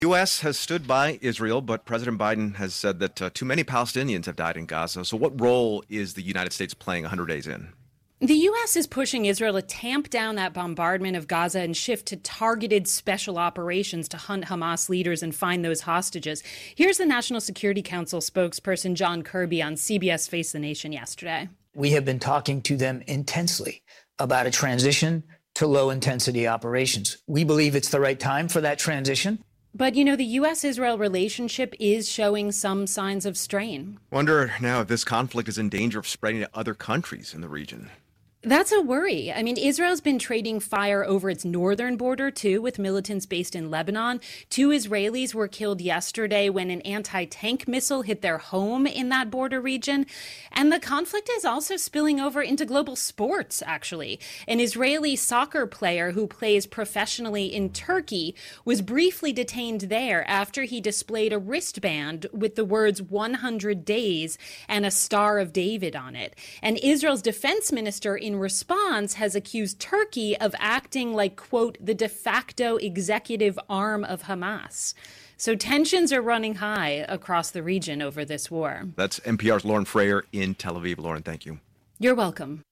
U.S. has stood by Israel, but President Biden has said that too many Palestinians have died in Gaza. So what role is the United States playing 100 days in? The U.S. is pushing Israel to tamp down that bombardment of Gaza and shift to targeted special operations to hunt Hamas leaders and find those hostages. Here's the National Security Council spokesperson John Kirby on CBS Face the Nation yesterday. We have been talking to them intensely about a transition to low-intensity operations. We believe it's the right time for that transition. But, the U.S.-Israel relationship is showing some signs of strain. Wonder now if this conflict is in danger of spreading to other countries in the region. That's a worry. I mean, Israel's been trading fire over its northern border, too, with militants based in Lebanon. 2 Israelis were killed yesterday when an anti-tank missile hit their home in that border region. And the conflict is also spilling over into global sports, actually. An Israeli soccer player who plays professionally in Turkey was briefly detained there after he displayed a wristband with the words 100 days and a Star of David on it. And Israel's defense minister in response has accused Turkey of acting like, quote, the de facto executive arm of Hamas. So tensions are running high across the region over this war. That's NPR's Lauren Frayer in Tel Aviv. Lauren, thank you. You're welcome.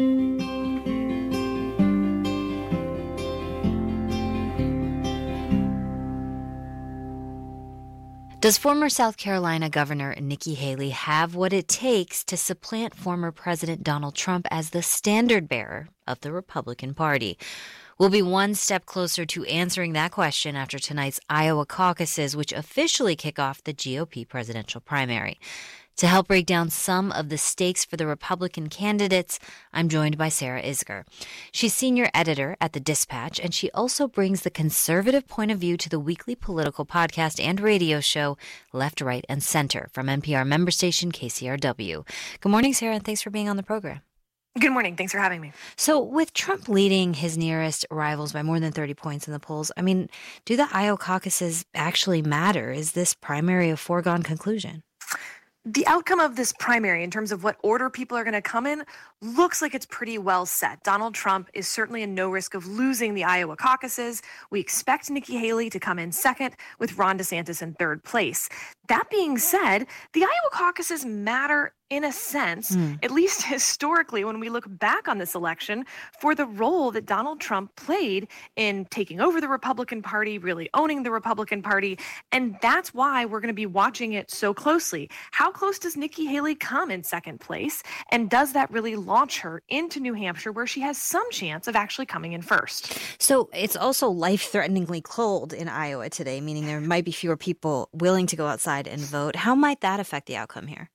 Does former South Carolina Governor Nikki Haley have what it takes to supplant former President Donald Trump as the standard bearer of the Republican Party? We'll be one step closer to answering that question after tonight's Iowa caucuses, which officially kick off the GOP presidential primary. To help break down some of the stakes for the Republican candidates, I'm joined by Sarah Isgur. She's senior editor at The Dispatch, and she also brings the conservative point of view to the weekly political podcast and radio show Left, Right, and Center from NPR member station KCRW. Good morning, Sarah, and thanks for being on the program. Good morning. Thanks for having me. So with Trump leading his nearest rivals by more than 30 points in the polls, do the Iowa caucuses actually matter? Is this primary a foregone conclusion? The outcome of this primary, in terms of what order people are going to come in, looks like it's pretty well set. Donald Trump is certainly in no risk of losing the Iowa caucuses. We expect Nikki Haley to come in second, with Ron DeSantis in third place. That being said, the Iowa caucuses matter in a sense, at least historically, when we look back on this election, for the role that Donald Trump played in taking over the Republican Party, really owning the Republican Party. And that's why we're going to be watching it so closely. How close does Nikki Haley come in second place? And does that really launch her into New Hampshire, where she has some chance of actually coming in first? So it's also life-threateningly cold in Iowa today, meaning there might be fewer people willing to go outside and vote. How might that affect the outcome here?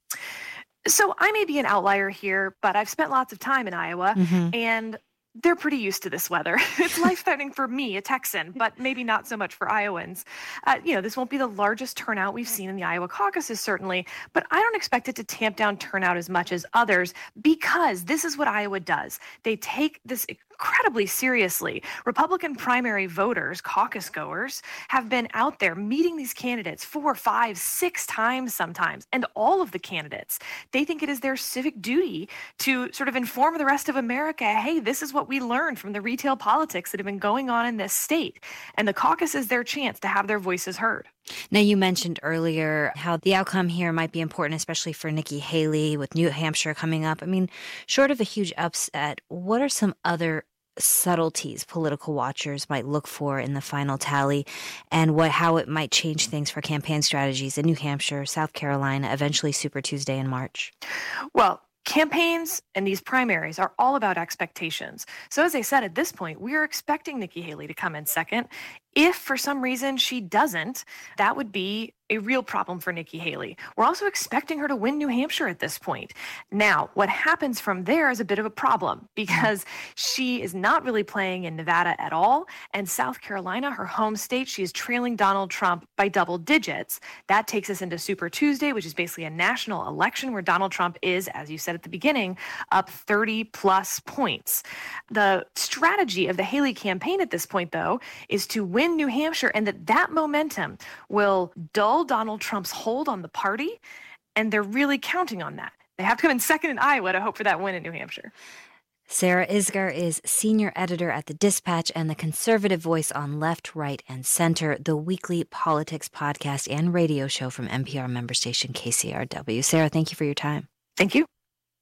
So I may be an outlier here, but I've spent lots of time in Iowa, and they're pretty used to this weather. It's life-threatening for me, a Texan, but maybe not so much for Iowans. This won't be the largest turnout we've seen in the Iowa caucuses, certainly, but I don't expect it to tamp down turnout as much as others, because this is what Iowa does. They take this incredibly seriously. Republican primary voters, caucus goers, have been out there meeting these candidates 4, 5, 6 times sometimes. And all of the candidates, they think it is their civic duty to sort of inform the rest of America, hey, this is what we learned from the retail politics that have been going on in this state. And the caucus is their chance to have their voices heard. Now, you mentioned earlier how the outcome here might be important, especially for Nikki Haley with New Hampshire coming up. Short of a huge upset, what are some other subtleties political watchers might look for in the final tally, and how it might change things for campaign strategies in New Hampshire, South Carolina, eventually Super Tuesday in March? Well, campaigns and these primaries are all about expectations. So as I said, at this point, we are expecting Nikki Haley to come in second. If for some reason she doesn't, that would be a real problem for Nikki Haley. We're also expecting her to win New Hampshire at this point. Now, what happens from there is a bit of a problem, because she is not really playing in Nevada at all. And South Carolina, her home state, she is trailing Donald Trump by double digits. That takes us into Super Tuesday, which is basically a national election where Donald Trump is, as you said at the beginning, up 30 plus points. The strategy of the Haley campaign at this point, though, is to win New Hampshire, and that momentum will dull Donald Trump's hold on the party, and they're really counting on that. They have to come in second in Iowa to hope for that win in New Hampshire. Sarah Isgur is senior editor at The Dispatch and the conservative voice on Left, Right, and Center, the weekly politics podcast and radio show from NPR member station KCRW. Sarah, thank you for your time. Thank you.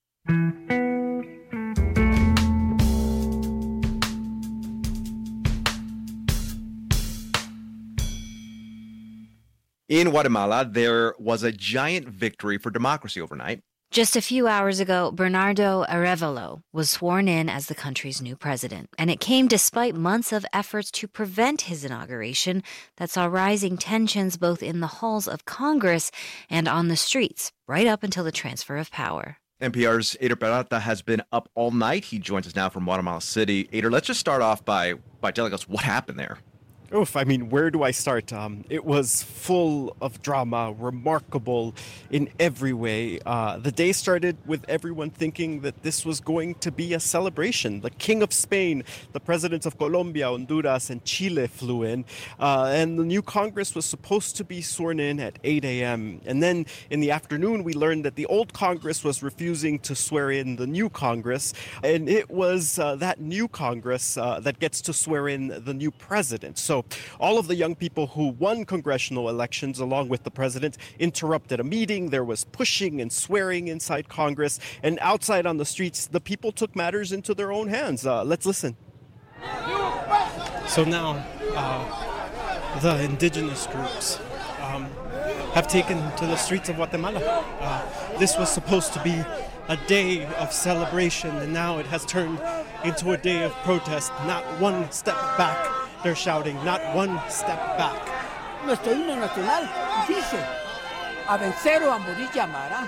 In Guatemala, there was a giant victory for democracy overnight. Just a few hours ago, Bernardo Arévalo was sworn in as the country's new president, and it came despite months of efforts to prevent his inauguration that saw rising tensions both in the halls of Congress and on the streets, right up until the transfer of power. NPR's Eder Peralta has been up all night. He joins us now from Guatemala City. Eder, let's just start off by telling us what happened there. Oof, I mean, where do I start? It was full of drama, remarkable in every way. The day started with everyone thinking that this was going to be a celebration. The King of Spain, the presidents of Colombia, Honduras, and Chile flew in. And the new Congress was supposed to be sworn in at 8 a.m. And then in the afternoon, we learned that the old Congress was refusing to swear in the new Congress. And it was that new Congress that gets to swear in the new president. So all of the young people who won congressional elections along with the president interrupted a meeting. There was pushing and swearing inside Congress, and outside on the streets, the people took matters into their own hands. Let's listen. So now the indigenous groups have taken to the streets of Guatemala. This was supposed to be a day of celebration, and now it has turned into a day of protest. Not one step back. They're shouting, not one step back. Nuestro himno nacional dice, a vencer o a morir llamará.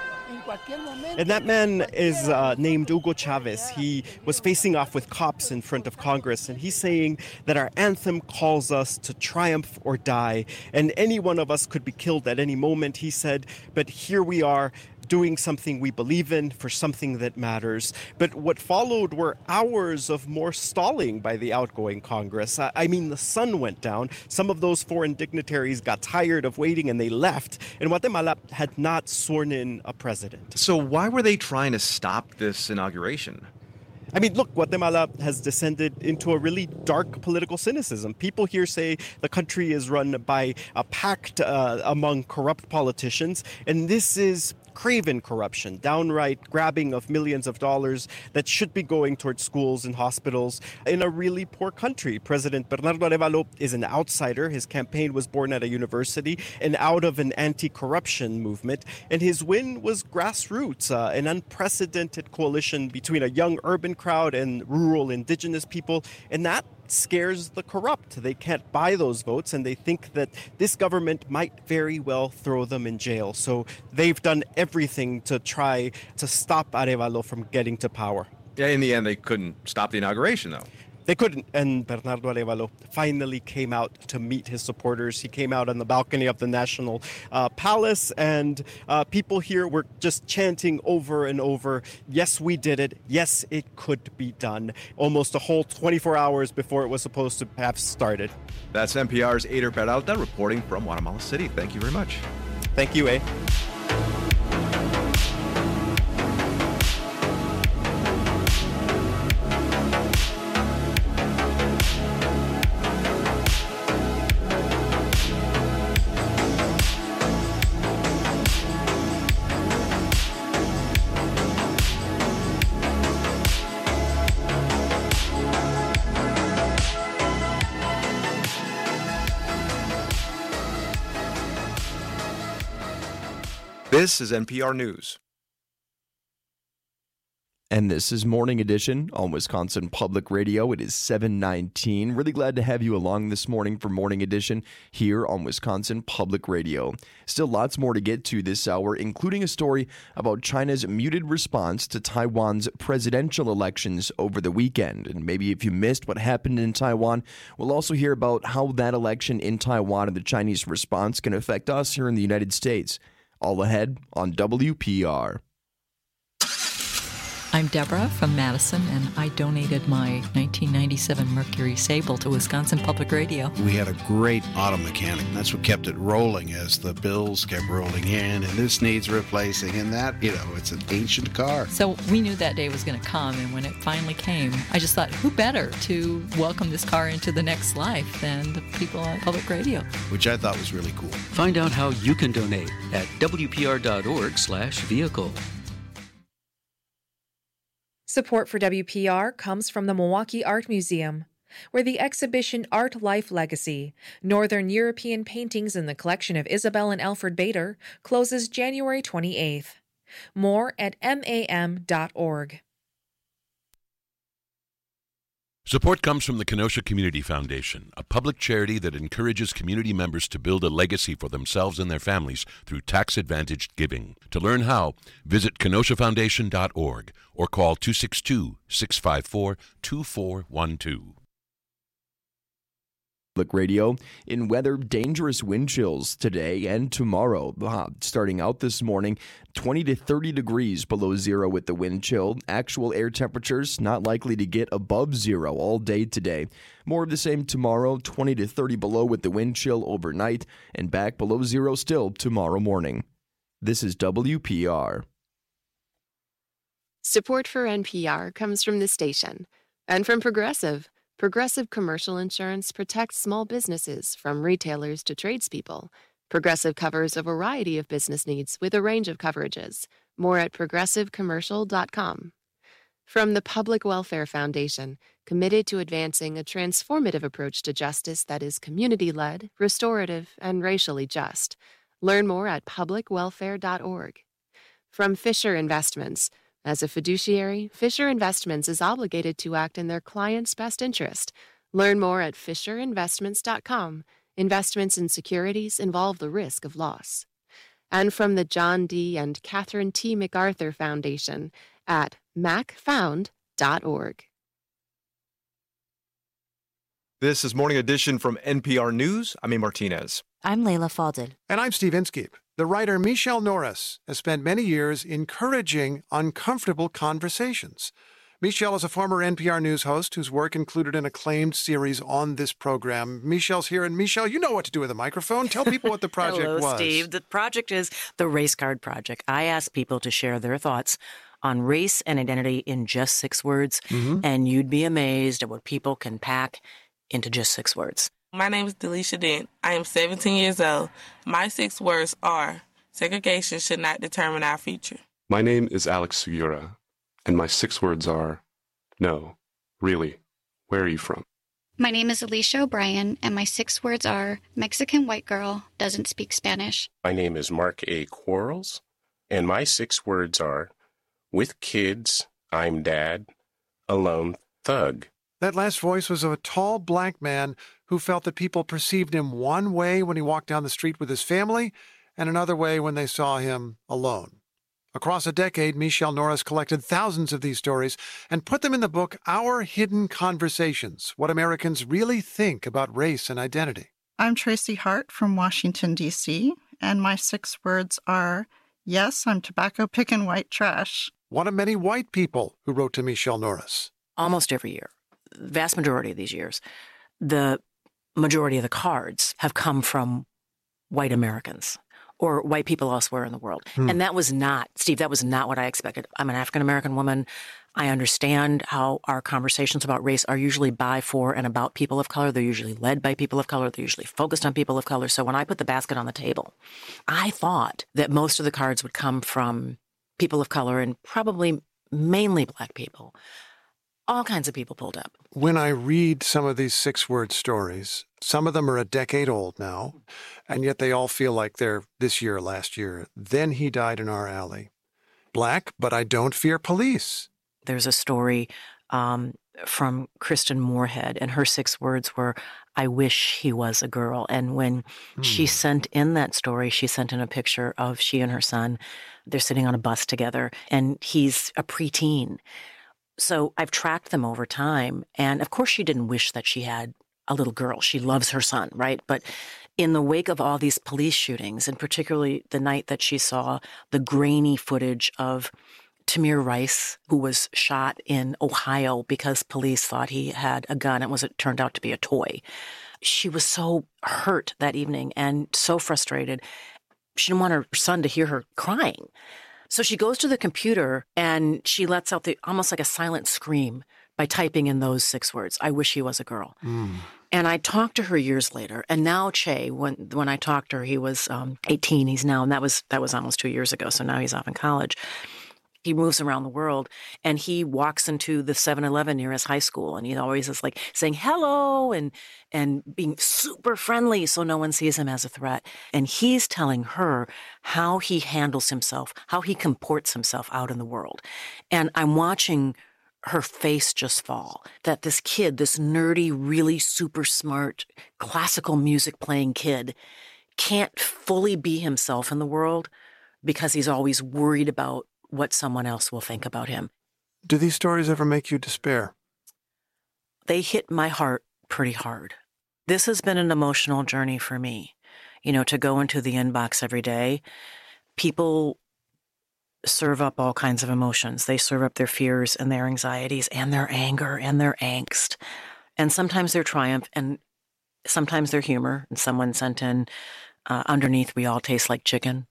And that man is named Hugo Chavez. He was facing off with cops in front of Congress, and he's saying that our anthem calls us to triumph or die, and any one of us could be killed at any moment, he said, but here we are, doing something we believe in for something that matters. But what followed were hours of more stalling by the outgoing Congress. I mean, the sun went down. Some of those foreign dignitaries got tired of waiting and they left. And Guatemala had not sworn in a president. So why were they trying to stop this inauguration? I mean, look, Guatemala has descended into a really dark political cynicism. People here say the country is run by a pact among corrupt politicians, and this is craven corruption, downright grabbing of millions of dollars that should be going towards schools and hospitals in a really poor country. President Bernardo Arévalo is an outsider. His campaign was born at a university and out of an anti-corruption movement, and his win was grassroots, an unprecedented coalition between a young urban crowd and rural indigenous people, and that scares the corrupt. They can't buy those votes, and they think that this government might very well throw them in jail. So they've done everything to try to stop Arévalo from getting to power. Yeah, in the end, they couldn't stop the inauguration, though. They couldn't, and Bernardo Arévalo finally came out to meet his supporters. He came out on the balcony of the National Palace, and people here were just chanting over and over, yes, we did it. Yes, it could be done. Almost a whole 24 hours before it was supposed to have started. That's NPR's Eder Peralta reporting from Guatemala City. Thank you very much. Thank you, This is NPR News. And this is Morning Edition on Wisconsin Public Radio. It is 7:19. Really glad to have you along this morning for Morning Edition here on Wisconsin Public Radio. Still lots more to get to this hour, including a story about China's muted response to Taiwan's presidential elections over the weekend. And maybe if you missed what happened in Taiwan, we'll also hear about how that election in Taiwan and the Chinese response can affect us here in the United States. All ahead on WPR. I'm Deborah from Madison, and I donated my 1997 Mercury Sable to Wisconsin Public Radio. We had a great auto mechanic. That's what kept it rolling as the bills kept rolling in, and this needs replacing, and that, it's an ancient car. So we knew that day was going to come, and when it finally came, I just thought, who better to welcome this car into the next life than the people on public radio? Which I thought was really cool. Find out how you can donate at WPR.org/vehicle. Support for WPR comes from the Milwaukee Art Museum, where the exhibition Art Life Legacy, Northern European Paintings in the Collection of Isabel and Alfred Bader, closes January 28th. More at mam.org. Support comes from the Kenosha Community Foundation, a public charity that encourages community members to build a legacy for themselves and their families through tax-advantaged giving. To learn how, visit kenoshafoundation.org or call 262-654-2412. Public Radio. In weather, dangerous wind chills today and tomorrow. Starting out this morning, 20 to 30 degrees below zero with the wind chill. Actual air temperatures not likely to get above zero all day today. More of the same tomorrow, 20 to 30 below with the wind chill overnight, and back below zero still tomorrow morning. This is WPR. Support for NPR comes from the station and from Progressive. Progressive Commercial Insurance protects small businesses from retailers to tradespeople. Progressive covers a variety of business needs with a range of coverages. More at progressivecommercial.com. From the Public Welfare Foundation, committed to advancing a transformative approach to justice that is community-led, restorative, and racially just. Learn more at publicwelfare.org. From Fisher Investments, as a fiduciary, Fisher Investments is obligated to act in their client's best interest. Learn more at fisherinvestments.com. Investments in securities involve the risk of loss. And from the John D. and Catherine T. MacArthur Foundation at macfound.org. This is Morning Edition from NPR News. I'm A. Martinez. I'm Layla Faldin. And I'm Steve Inskeep. The writer Michelle Norris has spent many years encouraging uncomfortable conversations. Michelle is a former NPR News host whose work included an acclaimed series on this program. Michelle's here, and Michelle, you know what to do with a microphone. Tell people what the project Hello, was. Steve. The project is the Race Card Project. I asked people to share their thoughts on race and identity in just 6 words, and you'd be amazed at what people can pack into just 6 words. My name is Delisha Dent. I am 17 years old. My 6 words are, segregation should not determine our future. My name is Alex Segura, and my 6 words are, no, really, where are you from? My name is Alicia O'Brien, and my 6 words are, Mexican white girl, doesn't speak Spanish. My name is Mark A. Quarles, and my 6 words are, with kids, I'm dad, alone, thug. That last voice was of a tall black man who felt that people perceived him one way when he walked down the street with his family and another way when they saw him alone. Across a decade, Michelle Norris collected thousands of these stories and put them in the book Our Hidden Conversations, What Americans Really Think About Race and Identity. I'm Tracy Hart from Washington, D.C., and my 6 words are, yes, I'm tobacco picking white trash. One of many white people who wrote to Michelle Norris. Almost every year, the vast majority of these years, the majority of the cards have come from white Americans or white people elsewhere in the world. And that was not, Steve, that was not what I expected. I'm an African-American woman. I understand how our conversations about race are usually by, for, and about people of color. They're usually led by people of color. They're usually focused on people of color. So when I put the basket on the table, I thought that most of the cards would come from people of color and probably mainly black people. All kinds of people pulled up. When I read some of these 6-word stories, some of them are a decade old now, and yet they all feel like they're this year or last year. Then he died in our alley. Black, but I don't fear police. There's a story from Kristen Moorhead, and her 6 words were, I wish he was a girl. And when she sent in that story, she sent in a picture of she and her son. They're sitting on a bus together, and he's a preteen. So I've tracked them over time. And of course, she didn't wish that she had a little girl. She loves her son, right? But in the wake of all these police shootings, and particularly the night that she saw the grainy footage of Tamir Rice, who was shot in Ohio because police thought he had a gun. It turned out to be a toy. She was so hurt that evening and so frustrated. She didn't want her son to hear her crying. So she goes to the computer and she lets out almost like a silent scream by typing in those 6 words, "I wish he was a girl." And I talked to her years later. And now Che, when I talked to her, he was 18. He's now, and that was almost 2 years ago. So now he's off in college. He moves around the world and he walks into the 7-Eleven near his high school. And he always is like saying hello and being super friendly so no one sees him as a threat. And he's telling her how he handles himself, how he comports himself out in the world. And I'm watching her face just fall, that this kid, this nerdy, really super smart, classical music playing kid can't fully be himself in the world because he's always worried about what someone else will think about him. Do these stories ever make you despair? They hit my heart pretty hard. This has been an emotional journey for me. To go into the inbox every day, people serve up all kinds of emotions. They serve up their fears and their anxieties and their anger and their angst. And sometimes their triumph and sometimes their humor. And someone sent in, underneath, "We all taste like chicken,"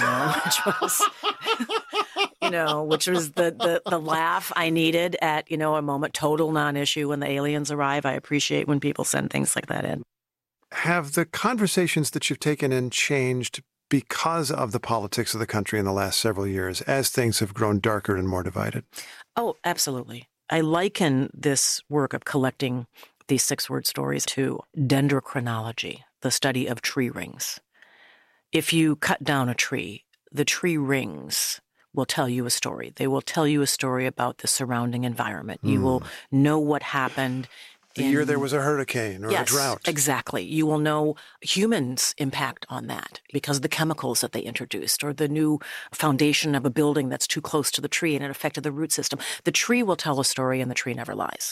which was the laugh I needed at, a moment, total non-issue when the aliens arrive. I appreciate when people send things like that in. Have the conversations that you've taken in changed because of the politics of the country in the last several years, as things have grown darker and more divided? Oh, absolutely. I liken this work of collecting these 6-word stories to dendrochronology, the study of tree rings. If you cut down a tree, the tree rings will tell you a story. They will tell you a story about the surrounding environment. You will know what happened. The year there was a hurricane or a drought. Exactly. You will know humans' impact on that because of the chemicals that they introduced or the new foundation of a building that's too close to the tree and it affected the root system. The tree will tell a story and the tree never lies.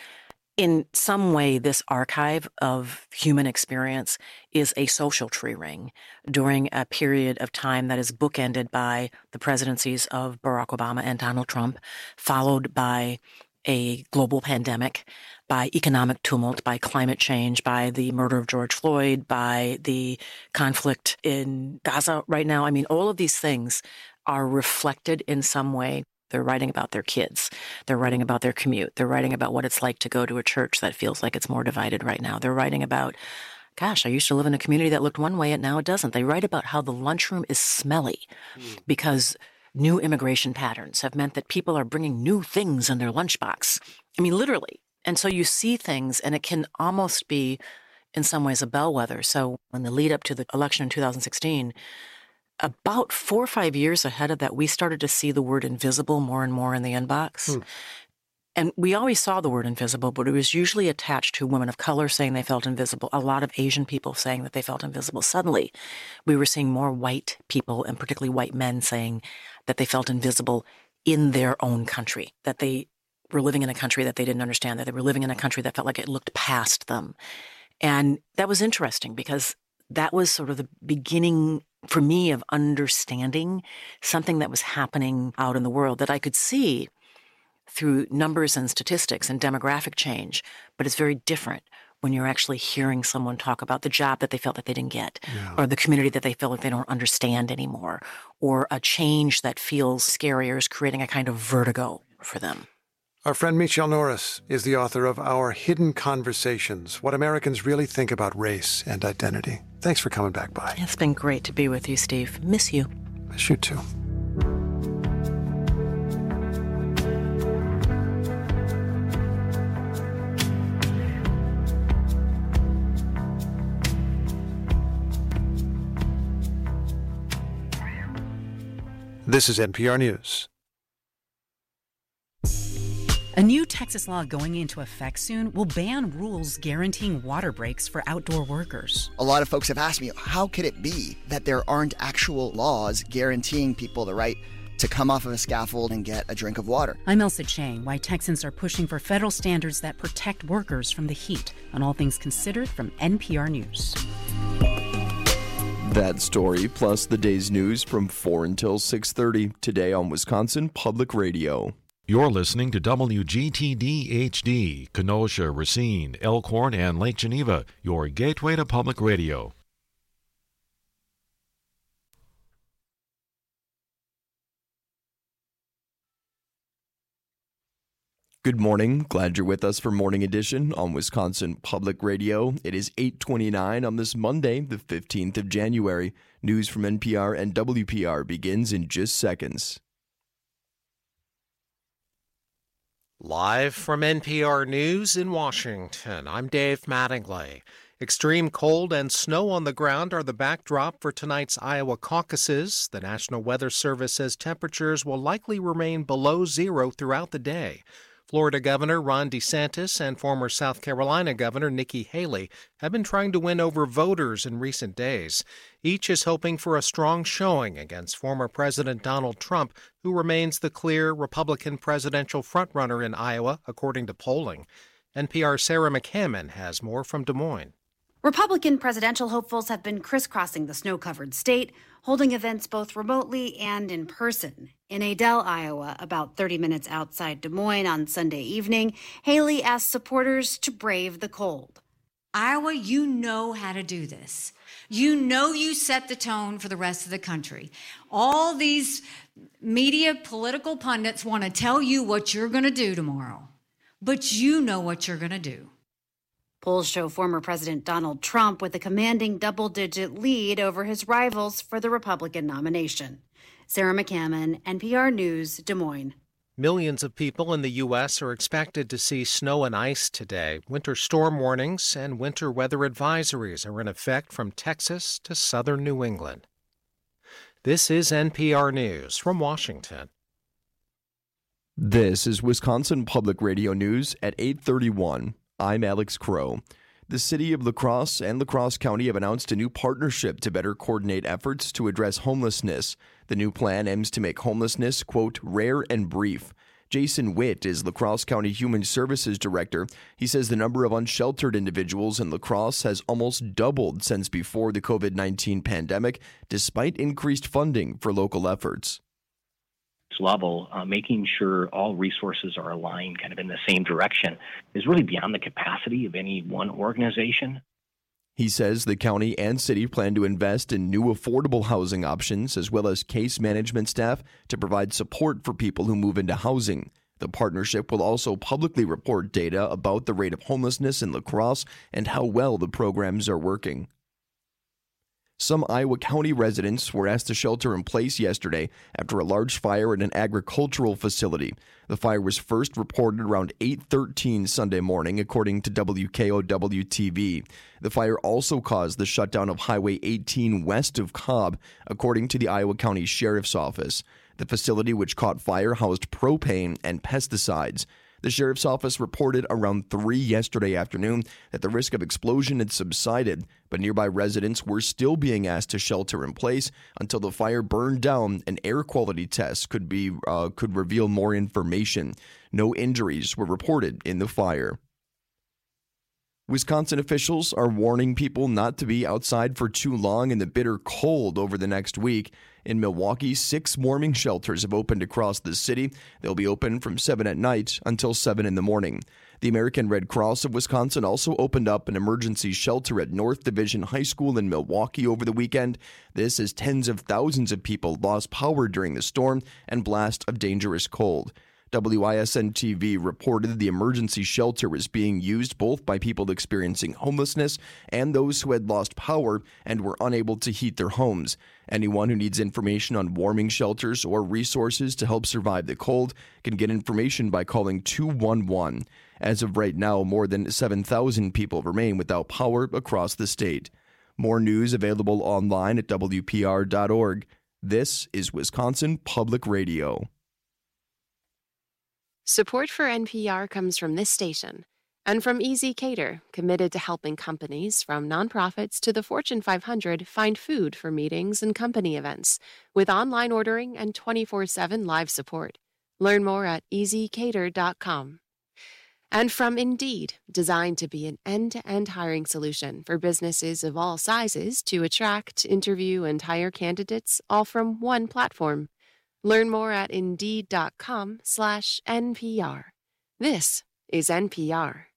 In some way, this archive of human experience is a social tree ring during a period of time that is bookended by the presidencies of Barack Obama and Donald Trump, followed by a global pandemic, by economic tumult, by climate change, by the murder of George Floyd, by the conflict in Gaza right now. I mean, all of these things are reflected in some way. They're writing about their kids. They're writing about their commute. They're writing about what it's like to go to a church that feels like it's more divided right now. They're writing about, gosh, I used to live in a community that looked one way and now it doesn't. They write about how the lunchroom is smelly because new immigration patterns have meant that people are bringing new things in their lunchbox. I mean, literally. And so you see things, and it can almost be, in some ways, a bellwether. So in the lead up to the election in 2016, about 4 or 5 years ahead of that, we started to see the word invisible more and more in the inbox. And we always saw the word invisible, but it was usually attached to women of color saying they felt invisible, a lot of Asian people saying that they felt invisible. Suddenly, we were seeing more white people, and particularly white men, saying that they felt invisible in their own country, that they were living in a country that they didn't understand, that they were living in a country that felt like it looked past them. And that was interesting because that was sort of the beginning for me of understanding something that was happening out in the world that I could see through numbers and statistics and demographic change, but it's very different when you're actually hearing someone talk about the job that they felt that they didn't get, or the community that they feel like they don't understand anymore, or a change that feels scary or is creating a kind of vertigo for them. Our friend Michelle Norris is the author of Our Hidden Conversations, What Americans Really Think About Race and Identity. Thanks for coming back by. It's been great to be with you, Steve. Miss you. Miss you too. This is NPR News. A new Texas law going into effect soon will ban rules guaranteeing water breaks for outdoor workers. A lot of folks have asked me, how could it be that there aren't actual laws guaranteeing people the right to come off of a scaffold and get a drink of water? I'm Elsa Chang, why Texans are pushing for federal standards that protect workers from the heat. On All Things Considered from NPR News. That story, plus the day's news from 4 until 6:30 today on Wisconsin Public Radio. You're listening to WGTD-HD, Kenosha, Racine, Elkhorn, and Lake Geneva, your gateway to public radio. Good morning. Glad you're with us for Morning Edition on Wisconsin Public Radio. It is 8:29 on this Monday, the 15th of January. News from NPR and WPR begins in just seconds. Live from NPR News in Washington, I'm Dave Mattingly. Extreme cold and snow on the ground are the backdrop for tonight's Iowa caucuses. The National Weather Service says temperatures will likely remain below zero throughout the day. Florida Governor Ron DeSantis and former South Carolina Governor Nikki Haley have been trying to win over voters in recent days. Each is hoping for a strong showing against former President Donald Trump, who remains the clear Republican presidential frontrunner in Iowa, according to polling. NPR's Sarah McCammon has more from Des Moines. Republican presidential hopefuls have been crisscrossing the snow-covered state, holding events both remotely and in person. In Adel, Iowa, about 30 minutes outside Des Moines on Sunday evening, Haley asked supporters to brave the cold. Iowa, you know how to do this. You know you set the tone for the rest of the country. All these media political pundits want to tell you what you're going to do tomorrow, but you know what you're going to do. Polls show former President Donald Trump with a commanding double-digit lead over his rivals for the Republican nomination. Sarah McCammon, NPR News, Des Moines. Millions of people in the U.S. are expected to see snow and ice today. Winter storm warnings and winter weather advisories are in effect from Texas to southern New England. This is NPR News from Washington. This is Wisconsin Public Radio News at 8:31. I'm Alex Crow. The city of La Crosse and La Crosse County have announced a new partnership to better coordinate efforts to address homelessness. The new plan aims to make homelessness, quote, rare and brief. Jason Witt is La Crosse County Human Services Director. He says the number of unsheltered individuals in La Crosse has almost doubled since before the COVID-19 pandemic, despite increased funding for local efforts. Level, making sure all resources are aligned kind of in the same direction is really beyond the capacity of any one organization. He says the county and city plan to invest in new affordable housing options as well as case management staff to provide support for people who move into housing. The partnership will also publicly report data about the rate of homelessness in La Crosse and how well the programs are working. Some Iowa County residents were asked to shelter in place yesterday after a large fire at an agricultural facility. The fire was first reported around 8:13 Sunday morning, according to WKOW-TV. The fire also caused the shutdown of Highway 18 west of Cobb, according to the Iowa County Sheriff's Office. The facility which caught fire housed propane and pesticides. The sheriff's office reported around 3 yesterday afternoon that the risk of explosion had subsided, but nearby residents were still being asked to shelter in place until the fire burned down and air quality tests could reveal more information. No injuries were reported in the fire. Wisconsin officials are warning people not to be outside for too long in the bitter cold over the next week. In Milwaukee, 6 warming shelters have opened across the city. They'll be open from 7 at night until 7 in the morning. The American Red Cross of Wisconsin also opened up an emergency shelter at North Division High School in Milwaukee over the weekend. This as tens of thousands of people lost power during the storm and blast of dangerous cold. WISN-TV reported the emergency shelter was being used both by people experiencing homelessness and those who had lost power and were unable to heat their homes. Anyone who needs information on warming shelters or resources to help survive the cold can get information by calling 211. As of right now, more than 7,000 people remain without power across the state. More news available online at WPR.org. This is Wisconsin Public Radio. Support for NPR comes from this station and from Easy Cater, committed to helping companies from nonprofits to the Fortune 500 find food for meetings and company events with online ordering and 24/7 live support. Learn more at easycater.com. And from Indeed, designed to be an end-to-end hiring solution for businesses of all sizes to attract, interview, and hire candidates all from one platform. Learn more at Indeed.com/NPR. This is NPR.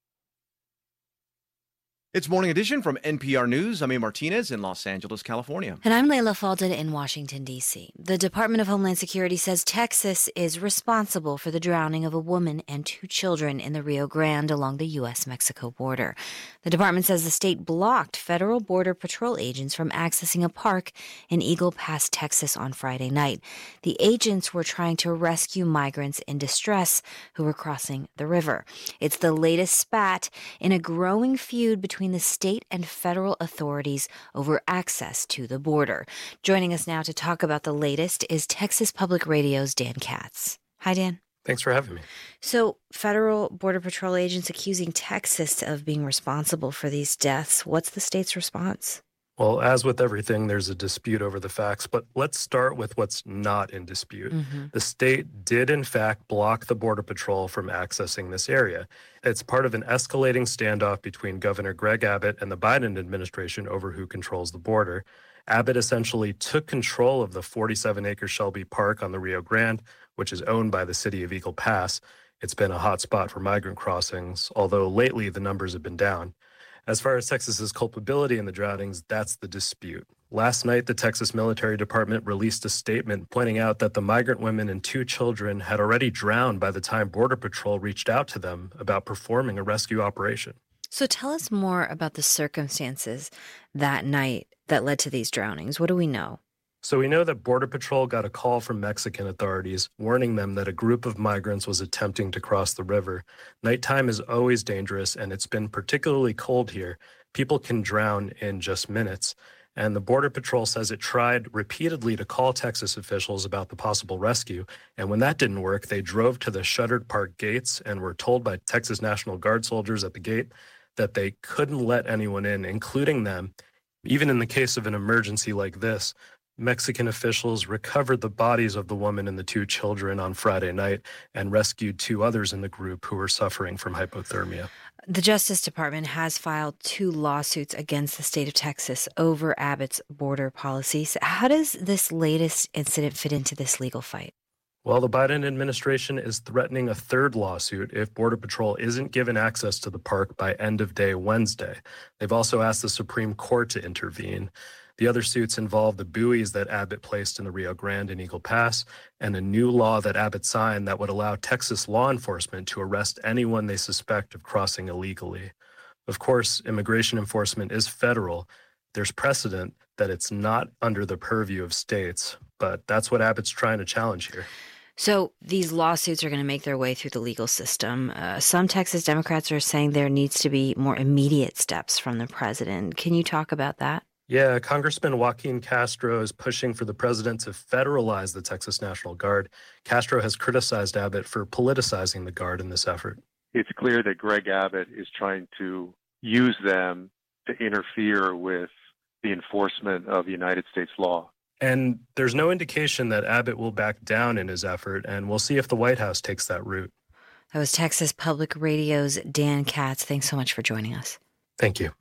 It's Morning Edition from NPR News. I'm Ian Martinez in Los Angeles, California. And I'm Layla Falda in Washington, D.C. The Department of Homeland Security says Texas is responsible for the drowning of a woman and 2 children in the Rio Grande along the U.S.-Mexico border. The department says the state blocked federal Border Patrol agents from accessing a park in Eagle Pass, Texas on Friday night. The agents were trying to rescue migrants in distress who were crossing the river. It's the latest spat in a growing feud between the state and federal authorities over access to the border. Joining us now to talk about the latest is Texas Public Radio's Dan Katz. Hi, Dan. Thanks for having me. So, federal Border Patrol agents accusing Texas of being responsible for these deaths. What's the state's response? Well, as with everything, there's a dispute over the facts, but let's start with what's not in dispute. The state did, in fact, block the Border Patrol from accessing this area. It's part of an escalating standoff between Governor Greg Abbott and the Biden administration over who controls the border. Abbott essentially took control of the 47-acre Shelby Park on the Rio Grande, which is owned by the city of Eagle Pass. It's been a hot spot for migrant crossings, although lately the numbers have been down. As far as Texas's culpability in the drownings, that's the dispute. Last night, the Texas Military Department released a statement pointing out that the migrant women and 2 children had already drowned by the time Border Patrol reached out to them about performing a rescue operation. So tell us more about the circumstances that night that led to these drownings. What do we know? So we know that Border Patrol got a call from Mexican authorities warning them that a group of migrants was attempting to cross the river. Nighttime is always dangerous, and it's been particularly cold here. People can drown in just minutes. And the Border Patrol says it tried repeatedly to call Texas officials about the possible rescue. And when that didn't work, they drove to the shuttered park gates and were told by Texas National Guard soldiers at the gate that they couldn't let anyone in, including them. Even in the case of an emergency like this, Mexican officials recovered the bodies of the woman and the 2 children on Friday night and rescued 2 others in the group who were suffering from hypothermia. The Justice Department has filed 2 lawsuits against the state of Texas over Abbott's border policies. How does this latest incident fit into this legal fight? Well, the Biden administration is threatening a 3rd lawsuit if Border Patrol isn't given access to the park by end of day Wednesday. They've also asked the Supreme Court to intervene. The other suits involve the buoys that Abbott placed in the Rio Grande and Eagle Pass and a new law that Abbott signed that would allow Texas law enforcement to arrest anyone they suspect of crossing illegally. Of course, immigration enforcement is federal. There's precedent that it's not under the purview of states, but that's what Abbott's trying to challenge here. So these lawsuits are going to make their way through the legal system. Some Texas Democrats are saying there needs to be more immediate steps from the president. Can you talk about that? Yeah, Congressman Joaquin Castro is pushing for the president to federalize the Texas National Guard. Castro has criticized Abbott for politicizing the Guard in this effort. It's clear that Greg Abbott is trying to use them to interfere with the enforcement of United States law. And there's no indication that Abbott will back down in his effort, and we'll see if the White House takes that route. That was Texas Public Radio's Dan Katz. Thanks so much for joining us. Thank you.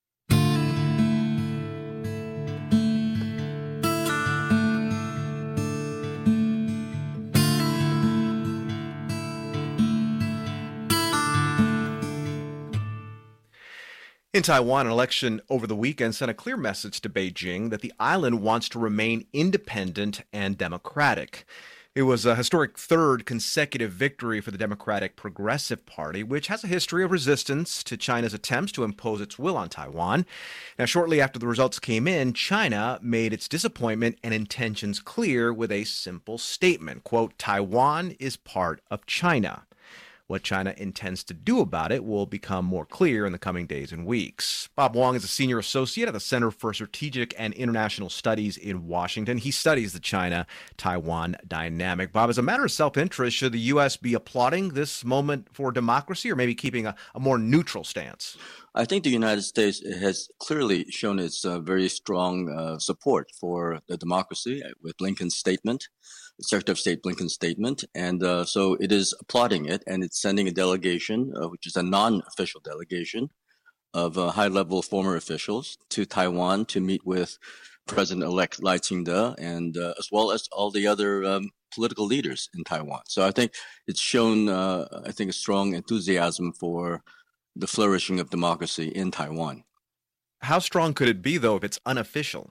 In Taiwan, an election over the weekend sent a clear message to Beijing that the island wants to remain independent and democratic. It was a historic 3rd consecutive victory for the Democratic Progressive Party, which has a history of resistance to China's attempts to impose its will on Taiwan. Now, shortly after the results came in, China made its disappointment and intentions clear with a simple statement, quote, "Taiwan is part of China." What China intends to do about it will become more clear in the coming days and weeks. Bob Wong is a senior associate at the Center for Strategic and International Studies in Washington. He studies the China-Taiwan dynamic. Bob, as a matter of self-interest, should the U.S. be applauding this moment for democracy or maybe keeping a more neutral stance? I think the United States has clearly shown its very strong support for the democracy with Blinken's statement, Secretary of State Blinken's statement. And so it is applauding it, and it's sending a delegation, which is a non-official delegation of high-level former officials to Taiwan to meet with President-elect Lai Ching-te and as well as all the other political leaders in Taiwan. So I think it's shown, a strong enthusiasm for the flourishing of democracy in Taiwan. How strong could it be, though, if it's unofficial?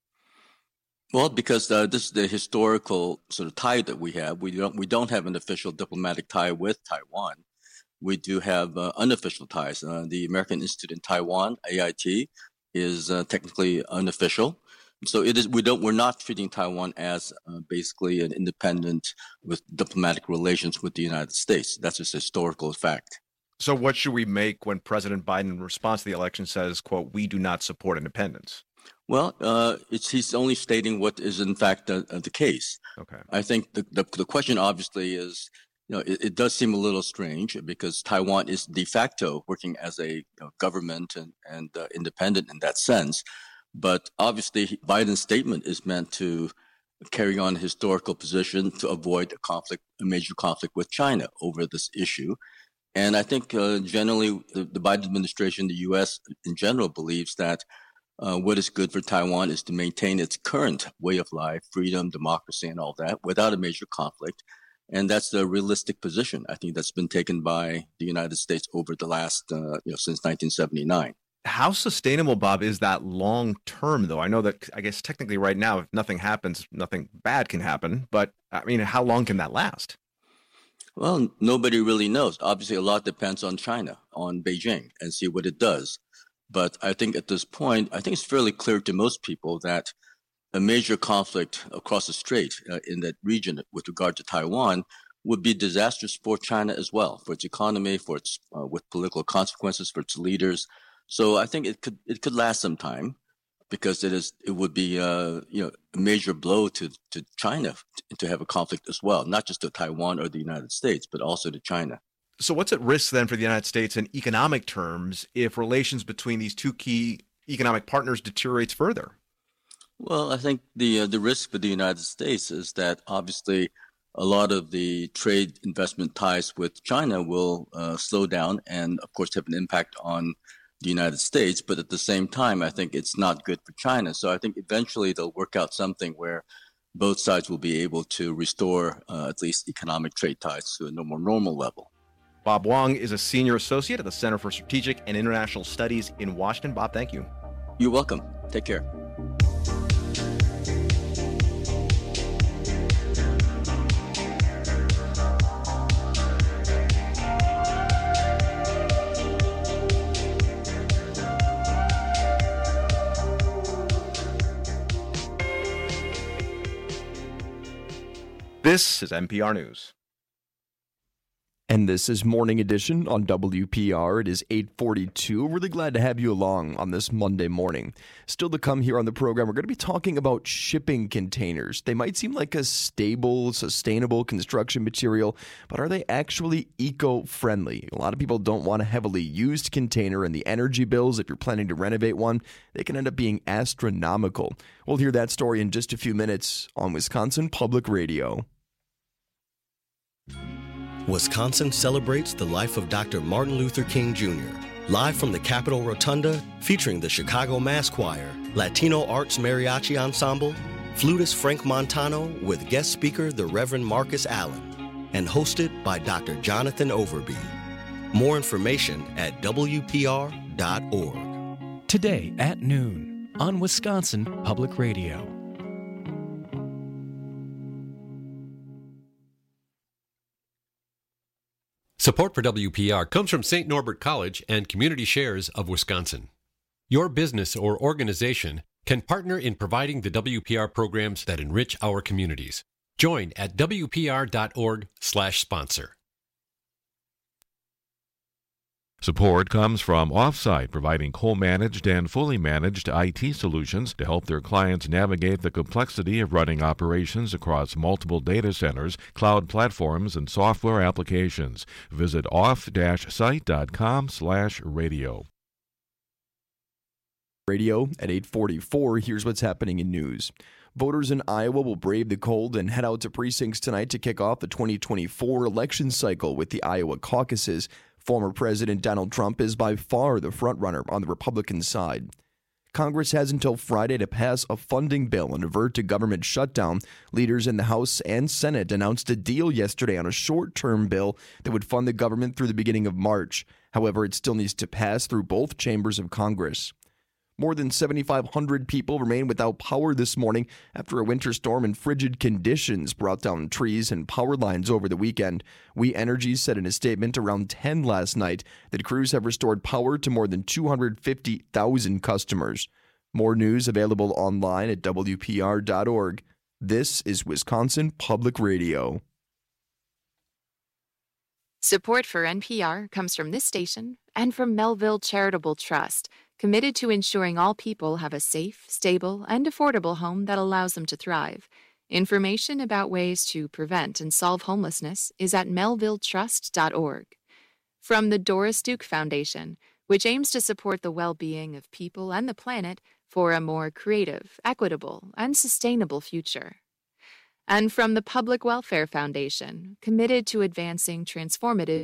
Well, because this is the historical sort of tie that we have. We don't have an official diplomatic tie with Taiwan. We do have unofficial ties. The American Institute in Taiwan, AIT, is technically unofficial. So it is. We're not treating Taiwan as basically an independent with diplomatic relations with the United States. That's just a historical fact. So what should we make when President Biden, in response to the election, says, quote, "We do not support independence"? Well, he's only stating what is in fact the case. Okay. I think the question obviously is, it does seem a little strange because Taiwan is de facto working as a government and independent in that sense. But obviously, Biden's statement is meant to carry on a historical position to avoid a major conflict with China over this issue. And I think generally the Biden administration, the U.S. in general, believes that what is good for Taiwan is to maintain its current way of life, freedom, democracy, and all that without a major conflict. And that's the realistic position, I think, that's been taken by the United States over the last, since 1979. How sustainable, Bob, is that long term, though? I know that, I guess, technically right now, if nothing happens, nothing bad can happen. But, I mean, how long can that last? Well, nobody really knows. Obviously, a lot depends on China, on Beijing, and see what it does. But I think at this point, I think it's fairly clear to most people that a major conflict across the strait in that region with regard to Taiwan would be disastrous for China as well, for its economy, for its with political consequences for its leaders. So I think it could last some time, because it would be a major blow to China to have a conflict as well, not just to Taiwan or the United States, but also to China. So what's at risk then for the United States in economic terms if relations between these two key economic partners deteriorates further? Well, I think the risk for the United States is that obviously a lot of the trade investment ties with China will slow down and, of course, have an impact on the United States. But at the same time, I think it's not good for China. So I think eventually they'll work out something where both sides will be able to restore at least economic trade ties to a more normal level. Bob Wong is a senior associate at the Center for Strategic and International Studies in Washington. Bob, thank you. You're welcome. Take care. This is NPR News. And this is Morning Edition on WPR. It is 8:42. Really glad to have you along on this Monday morning. Still to come here on the program, we're going to be talking about shipping containers. They might seem like a stable, sustainable construction material, but are they actually eco-friendly? A lot of people don't want a heavily used container, and the energy bills, if you're planning to renovate one, they can end up being astronomical. We'll hear that story in just a few minutes on Wisconsin Public Radio. Wisconsin celebrates the life of Dr. Martin Luther King Jr. Live from the Capitol Rotunda, featuring the Chicago Mass Choir, Latino Arts Mariachi Ensemble, flutist Frank Montano with guest speaker the Reverend Marcus Allen, and hosted by Dr. Jonathan Overby. More information at WPR.org. Today at noon on Wisconsin Public Radio. Support for WPR comes from St. Norbert College and Community Shares of Wisconsin. Your business or organization can partner in providing the WPR programs that enrich our communities. Join at WPR.org/sponsor. Support comes from Offsite, providing co-managed and fully managed IT solutions to help their clients navigate the complexity of running operations across multiple data centers, cloud platforms, and software applications. Visit off-site.com/radio. Radio at 8:44. Here's what's happening in news. Voters in Iowa will brave the cold and head out to precincts tonight to kick off the 2024 election cycle with the Iowa caucuses. Former President Donald Trump is by far the frontrunner on the Republican side. Congress has until Friday to pass a funding bill and avert a government shutdown. Leaders in the House and Senate announced a deal yesterday on a short-term bill that would fund the government through the beginning of March. However, it still needs to pass through both chambers of Congress. More than 7,500 people remain without power this morning after a winter storm and frigid conditions brought down trees and power lines over the weekend. We Energy said in a statement around 10 last night that crews have restored power to more than 250,000 customers. More news available online at WPR.org. This is Wisconsin Public Radio. Support for NPR comes from this station and from Melville Charitable Trust, committed to ensuring all people have a safe, stable, and affordable home that allows them to thrive. Information about ways to prevent and solve homelessness is at melvilletrust.org. From the Doris Duke Foundation, which aims to support the well-being of people and the planet for a more creative, equitable, and sustainable future. And from the Public Welfare Foundation, committed to advancing transformative.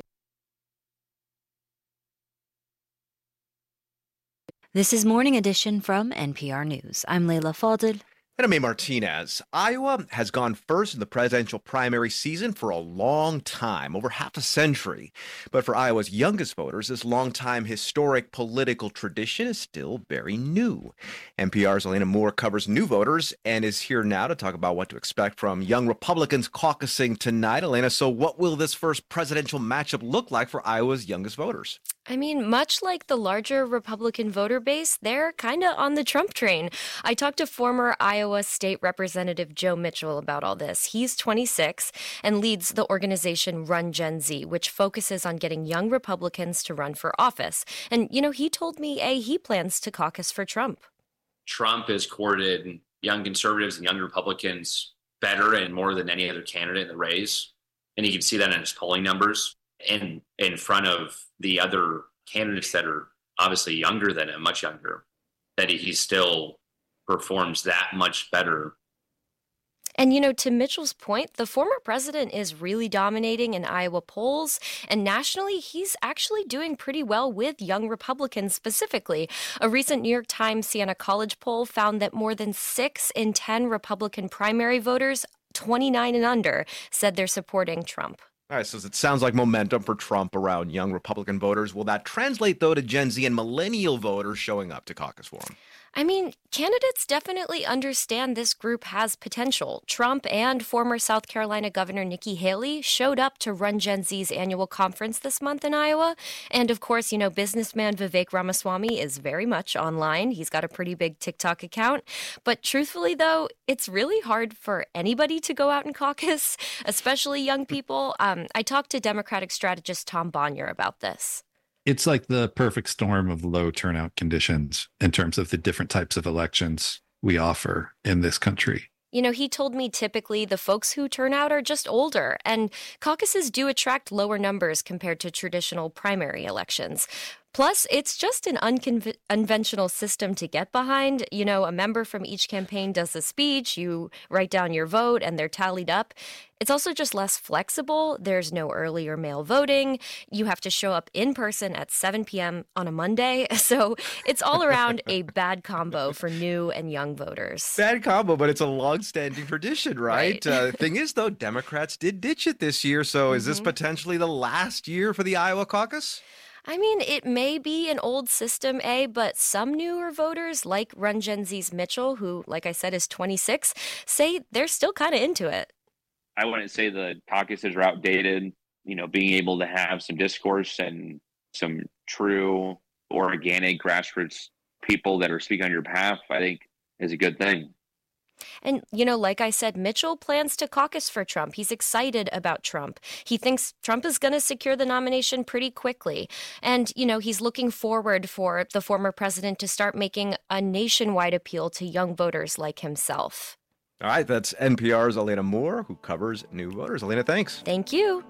This is Morning Edition from NPR News. I'm Leila Fadel. And I'm A. Martinez. Iowa has gone first in the presidential primary season for a long time, over half a century. But for Iowa's youngest voters, this longtime historic political tradition is still very new. NPR's Elena Moore covers new voters and is here now to talk about what to expect from young Republicans caucusing tonight. Elena, so what will this first presidential matchup look like for Iowa's youngest voters? I mean, much like the larger Republican voter base, they're kind of on the Trump train. I talked to former Iowa State Representative Joe Mitchell about all this. He's 26 and leads the organization Run Gen Z, which focuses on getting young Republicans to run for office. And, you know, he told me, he plans to caucus for Trump. Trump has courted young conservatives and young Republicans better and more than any other candidate in the race. And you can see that in his polling numbers. And in front of the other candidates that are obviously younger than him, much younger, that he still performs that much better. And, you know, to Mitchell's point, the former president is really dominating in Iowa polls. And nationally, he's actually doing pretty well with young Republicans specifically. A recent New York Times Siena College poll found that more than 6 in 10 Republican primary voters, 29 and under, said they're supporting Trump. All right, so it sounds like momentum for Trump around young Republican voters. Will that translate, though, to Gen Z and millennial voters showing up to caucus for him? I mean, candidates definitely understand this group has potential. Trump and former South Carolina Governor Nikki Haley showed up to Run Gen Z's annual conference this month in Iowa. And of course, you know, businessman Vivek Ramaswamy is very much online. He's got a pretty big TikTok account. But truthfully, though, it's really hard for anybody to go out and caucus, especially young people. I talked to Democratic strategist Tom Bonnier about this. It's like the perfect storm of low turnout conditions in terms of the different types of elections we offer in this country. You know, he told me typically the folks who turn out are just older, and caucuses do attract lower numbers compared to traditional primary elections. Plus, it's just an unconventional system to get behind. You know, a member from each campaign does a speech, you write down your vote, and they're tallied up. It's also just less flexible. There's no early or mail voting. You have to show up in person at 7 p.m. on a Monday. So it's all around a bad combo for new and young voters. Bad combo, but it's a long-standing tradition, right? Thing is, though, Democrats did ditch it this year. So is this potentially the last year for the Iowa caucus? I mean, it may be an old system, but some newer voters, like Run Gen Z's Mitchell, who, like I said, is 26, say they're still kind of into it. I wouldn't say the caucuses are outdated. You know, being able to have some discourse and some true organic grassroots people that are speaking on your behalf, I think is a good thing. And, you know, like I said, Mitchell plans to caucus for Trump. He's excited about Trump. He thinks Trump is going to secure the nomination pretty quickly. And, you know, he's looking forward for the former president to start making a nationwide appeal to young voters like himself. All right, that's NPR's Elena Moore, who covers new voters. Elena, thanks. Thank you.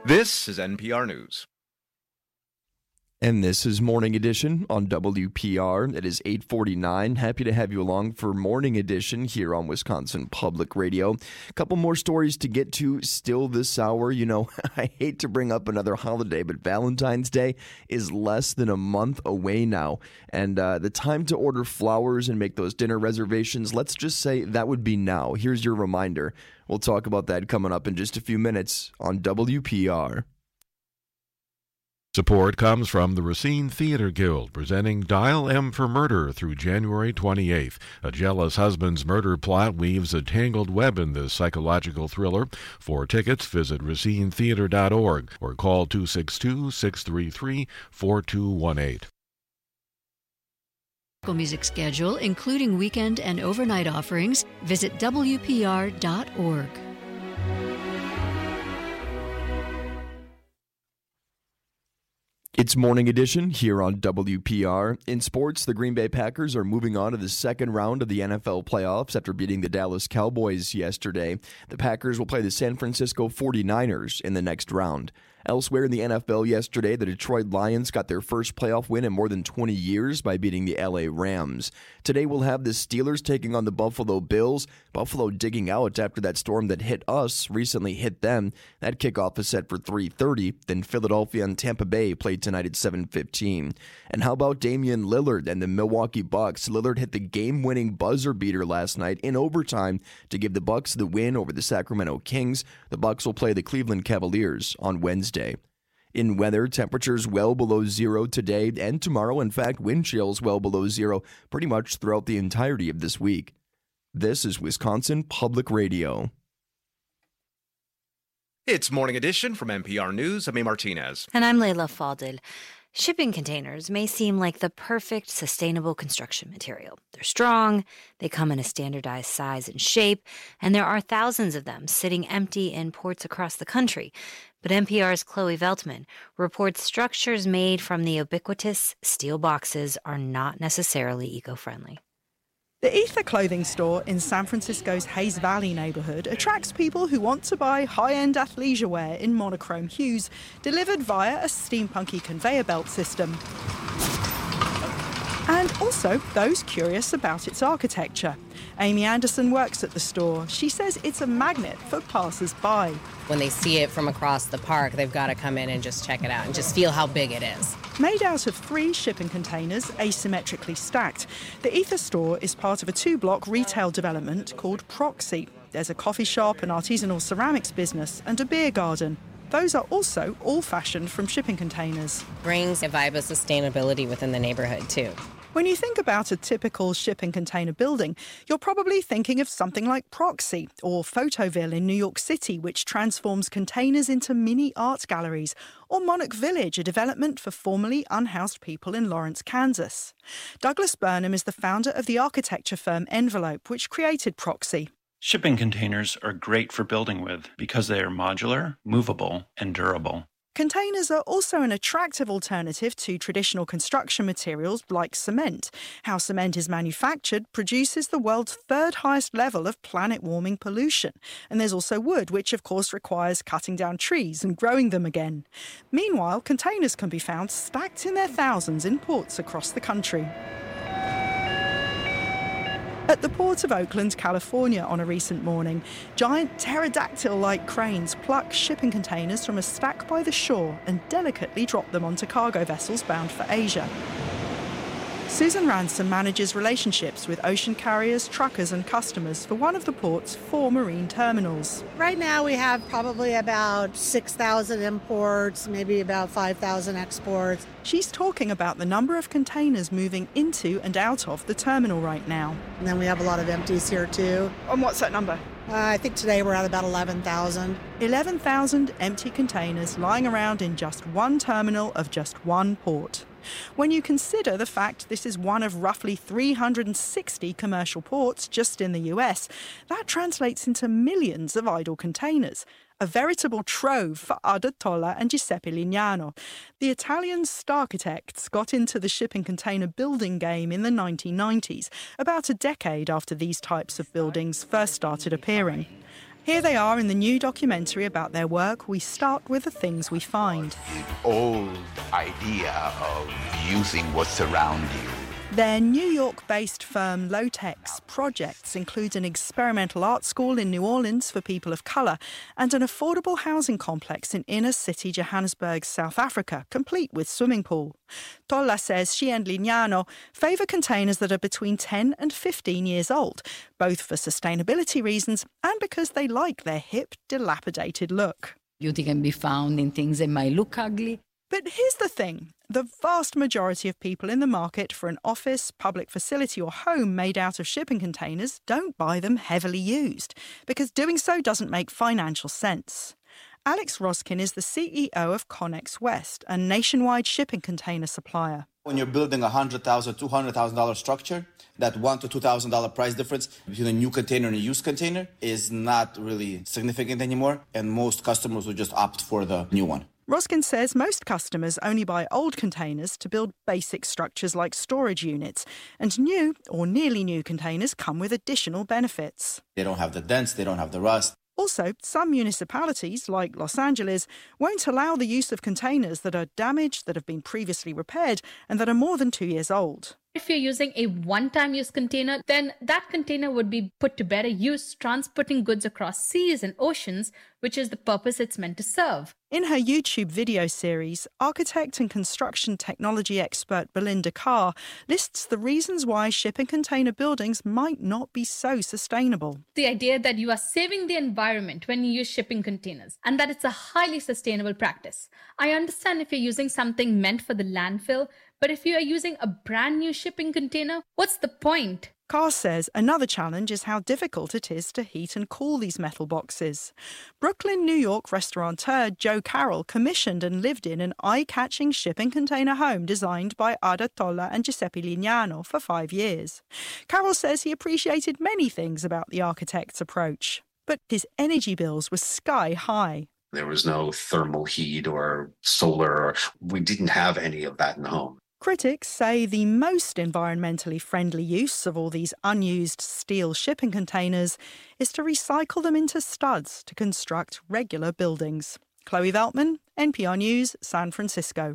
This is NPR News. And this is Morning Edition on WPR. It is 8:49. Happy to have you along for Morning Edition here on Wisconsin Public Radio. A couple more stories to get to still this hour. You know, I hate to bring up another holiday, but Valentine's Day is less than a month away now. And the time to order flowers and make those dinner reservations, let's just say that would be now. Here's your reminder. We'll talk about that coming up in just a few minutes on WPR. Support comes from the Racine Theater Guild, presenting Dial M for Murder through January 28th. A jealous husband's murder plot weaves a tangled web in this psychological thriller. For tickets, visit racinetheater.org or call 262-633-4218. Music schedule, including weekend and overnight offerings, visit WPR.org. It's Morning Edition here on WPR. In sports, the Green Bay Packers are moving on to the second round of the NFL playoffs after beating the Dallas Cowboys yesterday. The Packers will play the San Francisco 49ers in the next round. Elsewhere in the NFL yesterday, the Detroit Lions got their first playoff win in more than 20 years by beating the LA Rams. Today we'll have the Steelers taking on the Buffalo Bills. Buffalo digging out after that storm that hit us recently hit them. That kickoff is set for 3:30. Then Philadelphia and Tampa Bay play tonight at 7:15. And how about Damian Lillard and the Milwaukee Bucks? Lillard hit the game-winning buzzer beater last night in overtime to give the Bucks the win over the Sacramento Kings. The Bucks will play the Cleveland Cavaliers on Wednesday. In weather, temperatures well below zero today and tomorrow. In fact, wind chills well below zero pretty much throughout the entirety of this week. This is Wisconsin Public Radio. It's Morning Edition from NPR News. I'm A. Martinez. And I'm Leila Fadel. Shipping containers may seem like the perfect sustainable construction material. They're strong, they come in a standardized size and shape, and there are thousands of them sitting empty in ports across the country. But NPR's Chloe Veltman reports structures made from the ubiquitous steel boxes are not necessarily eco-friendly. The Ether clothing store in San Francisco's Hayes Valley neighborhood attracts people who want to buy high-end athleisure wear in monochrome hues, delivered via a steampunky conveyor belt system. And also those curious about its architecture. Amy Anderson works at the store. She says it's a magnet for passers-by. When they see it from across the park, they've got to come in and just check it out and just feel how big it is. Made out of 3 shipping containers asymmetrically stacked, the Ether store is part of a 2-block retail development called Proxy. There's a coffee shop, an artisanal ceramics business, and a beer garden. Those are also all fashioned from shipping containers. Brings a vibe of sustainability within the neighborhood, too. When you think about a typical shipping container building, you're probably thinking of something like Proxy or Photoville in New York City, which transforms containers into mini art galleries, or Monarch Village, a development for formerly unhoused people in Lawrence, Kansas. Douglas Burnham is the founder of the architecture firm Envelope, which created Proxy. Shipping containers are great for building with because they are modular, movable, and durable. Containers are also an attractive alternative to traditional construction materials like cement. How cement is manufactured produces the world's 3rd highest level of planet-warming pollution. And there's also wood, which of course requires cutting down trees and growing them again. Meanwhile, containers can be found stacked in their thousands in ports across the country. At the Port of Oakland, California, on a recent morning, giant pterodactyl-like cranes pluck shipping containers from a stack by the shore and delicately drop them onto cargo vessels bound for Asia. Susan Ransom manages relationships with ocean carriers, truckers and customers for one of the port's 4 marine terminals. Right now we have probably about 6,000 imports, maybe about 5,000 exports. She's talking about the number of containers moving into and out of the terminal right now. And then we have a lot of empties here too. And what's that number? I think today we're at about 11,000. 11,000 empty containers lying around in just one terminal of just one port. When you consider the fact this is one of roughly 360 commercial ports just in the US, that translates into millions of idle containers. A veritable trove for Ada Tolla and Giuseppe Lignano. The Italian architects got into the shipping container building game in the 1990s, about a decade after these types of buildings first started appearing. Here they are in the new documentary about their work. We start with the things we find. The old idea of using what's around you. Their New York-based firm Lotex Projects includes an experimental art school in New Orleans for people of colour and an affordable housing complex in inner-city Johannesburg, South Africa, complete with swimming pool. Tola says she and Lignano favour containers that are between 10 and 15 years old, both for sustainability reasons and because they like their hip, dilapidated look. Beauty can be found in things that might look ugly. But here's the thing. The vast majority of people in the market for an office, public facility or home made out of shipping containers don't buy them heavily used, because doing so doesn't make financial sense. Alex Roskin is the CEO of Connex West, a nationwide shipping container supplier. When you're building a $100,000, $200,000 structure, that $1,000 to $2,000 price difference between a new container and a used container is not really significant anymore, and most customers will just opt for the new one. Roskin says most customers only buy old containers to build basic structures like storage units, and new or nearly new containers come with additional benefits. They don't have the dents, they don't have the rust. Also, some municipalities, like Los Angeles, won't allow the use of containers that are damaged, that have been previously repaired, and that are more than 2 years old. If you're using a one-time use container, then that container would be put to better use transporting goods across seas and oceans, which is the purpose it's meant to serve. In her YouTube video series, architect and construction technology expert Belinda Carr lists the reasons why shipping container buildings might not be so sustainable. The idea that you are saving the environment when you use shipping containers, and that it's a highly sustainable practice. I understand if you're using something meant for the landfill, but if you are using a brand new shipping container, what's the point? Carr says another challenge is how difficult it is to heat and cool these metal boxes. Brooklyn, New York restaurateur Joe Carroll commissioned and lived in an eye-catching shipping container home designed by Ada Tola and Giuseppe Lignano for 5 years. Carroll says he appreciated many things about the architect's approach, but his energy bills were sky high. There was no thermal heat or solar. We didn't have any of that in the home. Critics say the most environmentally friendly use of all these unused steel shipping containers is to recycle them into studs to construct regular buildings. Chloe Veltman, NPR News, San Francisco.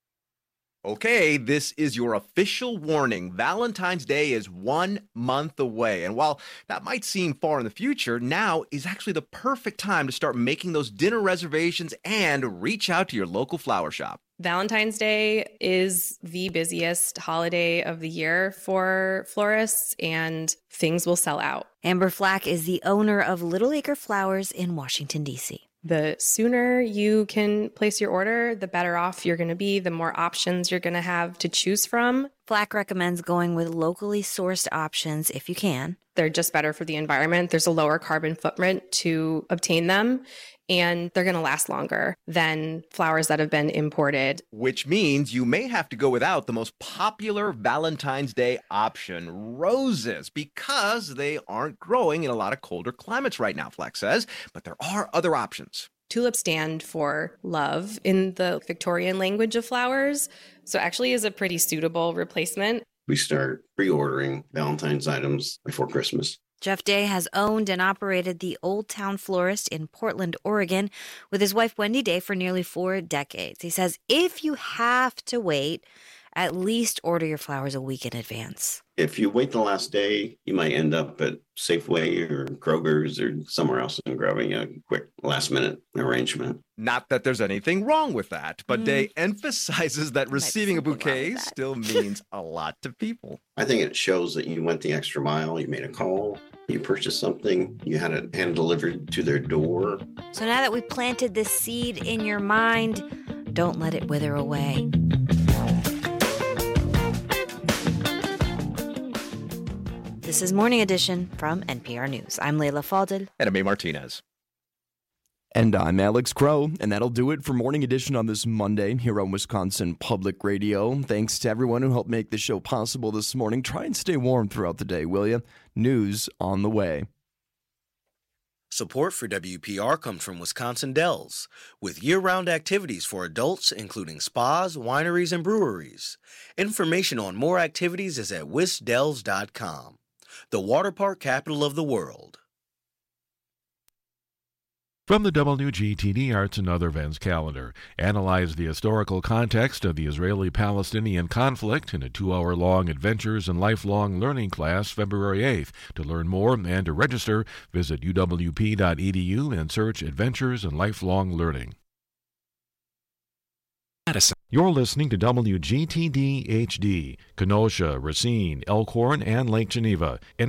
Okay, this is your official warning. Valentine's Day is 1 month away. And while that might seem far in the future, now is actually the perfect time to start making those dinner reservations and reach out to your local flower shop. Valentine's Day is the busiest holiday of the year for florists, and things will sell out. Amber Flack is the owner of Little Acre Flowers in Washington, D.C. The sooner you can place your order, the better off you're going to be, the more options you're going to have to choose from. Flack recommends going with locally sourced options if you can. They're just better for the environment. There's a lower carbon footprint to obtain them, and they're going to last longer than flowers that have been imported. Which means you may have to go without the most popular Valentine's Day option, roses, because they aren't growing in a lot of colder climates right now, Flack says. But there are other options. Tulips stand for love in the Victorian language of flowers, so actually is a pretty suitable replacement. We start pre-ordering Valentine's items before Christmas. Jeff Day has owned and operated the Old Town Florist in Portland, Oregon, with his wife Wendy Day for nearly 4 decades. He says if you have to wait, at least order your flowers a week in advance. If you wait the last day, you might end up at Safeway or Kroger's or somewhere else and grabbing a quick last-minute arrangement. Not that there's anything wrong with that, but Day emphasizes that receiving a bouquet still means a lot to people. I think it shows that you went the extra mile, you made a call, you purchased something, you had it hand delivered to their door. So now that we planted this seed in your mind, don't let it wither away. This is Morning Edition from NPR News. I'm Leila Fadel. And I'm May Martinez. And I'm Alex Crow, and that'll do it for Morning Edition on this Monday here on Wisconsin Public Radio. Thanks to everyone who helped make the show possible this morning. Try and stay warm throughout the day, will you? News on the way. Support for WPR comes from Wisconsin Dells, with year-round activities for adults, including spas, wineries, and breweries. Information on more activities is at wisdells.com. The water park capital of the world. From the WGTD Arts and Other Events calendar, analyze the historical context of the Israeli-Palestinian conflict in a 2-hour-long Adventures and Lifelong Learning class February 8th. To learn more and to register, visit uwp.edu and search Adventures and Lifelong Learning. You're listening to WGTD HD, Kenosha, Racine, Elkhorn, and Lake Geneva.